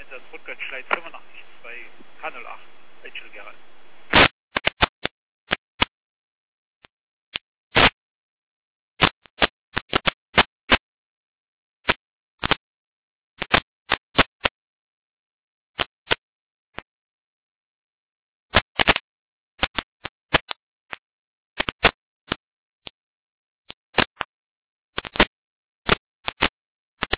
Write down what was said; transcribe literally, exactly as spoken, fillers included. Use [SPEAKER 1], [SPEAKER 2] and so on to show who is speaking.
[SPEAKER 1] das Rückwärtsschleit fünfundachtzig zwei null acht. Rachel Gerald.